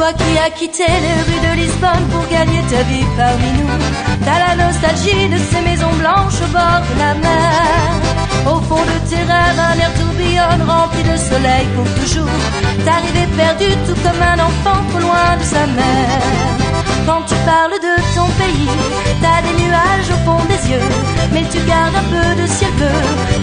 Toi qui as quitté les rues de Lisbonne pour gagner ta vie parmi nous, t'as la nostalgie de ces maisons blanches au bord de la mer. Au fond de tes rêves, un air tourbillonne rempli de soleil pour toujours. T'arrives perdu tout comme un enfant trop loin de sa mère. Quand tu parles de ton pays, t'as des nuages au fond des yeux, mais tu gardes un peu de ciel bleu